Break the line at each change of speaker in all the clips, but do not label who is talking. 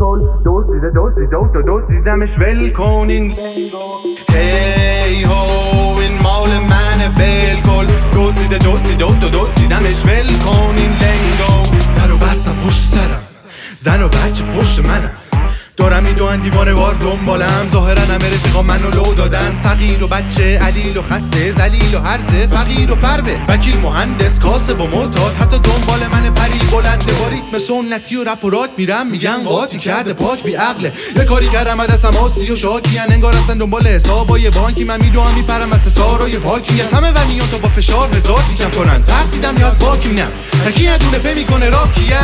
بلکل دزدیدمش ول کن این لنگو. هی هو این مال منه بلکل دزدیدمش ول کن این لنگو. درو بستم پشت سرم، زن و بچه پشت منم، دارم میدوان دیوانه وار دنبالم. ظاهرا همه رفیقا منو لو دادن، صغیر و بچه، علیل و خسته، ذلیل و هرزه، فقیر و فربه، وکیل، مهندس، کاسب و معتاد، حتی دنبال من پری بلنده. با ریتم سنتی و رپ و راک میرم، میگن قاطی کرده پاک بی عقله. یه کاری کردم از دستم آسی و شاکیان، انگار اصلا دنبال حسابای بانکی. من میدوام میپرم از سارای پارکی، از همه ونیان تا با فشار هزار تیکم کنن. ترسیدم یا از باکی نم، هرکی ندونه فه میکنه راکیم.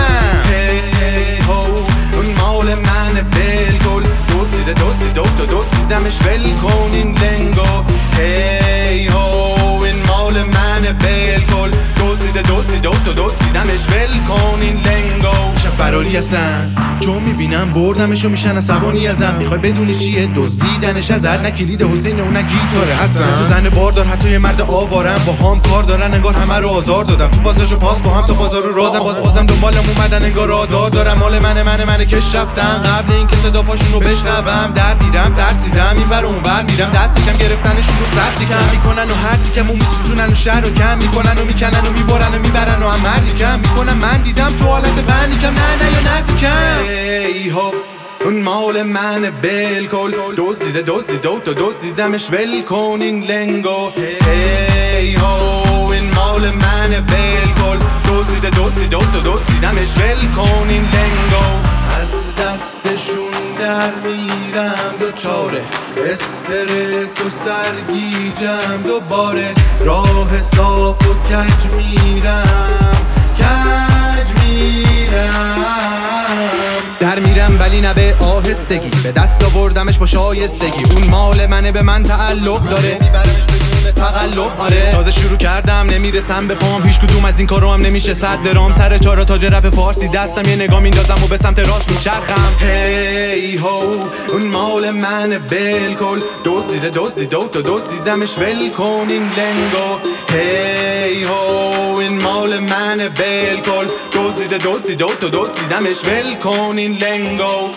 اون مال منه بلکل دزدیدمش ول کن این لنگو. هی هو این مال منه بلکل دزدیدمش ول کن این لنگو. شب فراری هستن چون میبینم بردمش و میشن عصبانی ازم. میخوای بدونی چیه دزدیدنش ازر؟ نه کلید حسین و نه گیتاره حسن. تو زن باردار حتی یه مرد آوارم، با هم کار دارن انگار همه رو آزار دادم. تو بازارشو پاس با هم تا بازار رو رازم، بازم دنبالم اومدن انگار آدار دارم. مال منه کش رفتم قبل اینکه صدا پاشونو بشنوم. در میرم ترسیدم این ور اون ور میرم، دست کم گرفتنشون رو سختی کم میکنن و هر تیکمو میسوزونن و شهر رو کم میکنن و میکنن و میبرن و میبرن و هم مردی کم میکنم. من دیدم تو حالت پنیکم، نه یا نزدیکم. ای هو اون مال منه بلکل دزدیدمش ول کن این لنگو. ای هو این مال منه بلکل دزدیدمش ول کن این لنگو. از دستشون در میرم دوچاره، استرس و سرگیجم دوباره. راه صاف و کج میرم در میرم ولی نه به آهستگی، به دست آوردمش با شایستگی. اون مال منه به من تعلق داره، میبرمش بدون تقلب. آره تازه شروع کردم نمیرسم به پام، هیچ کدوم از این کارو هم نمیشه صد درام. سر چارا تاج رپ فارسی دستم، یه نگاه میندازم و به سمت راست میچرخم. هی هو اون مال منه بلکل دزدیدمش ول کن این لنگو. هی هو این مال منه بلکل دزدیدمش ول کن این لنگو.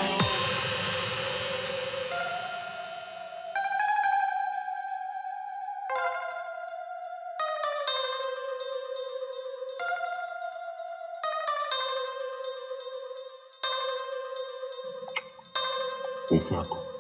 Oflaco.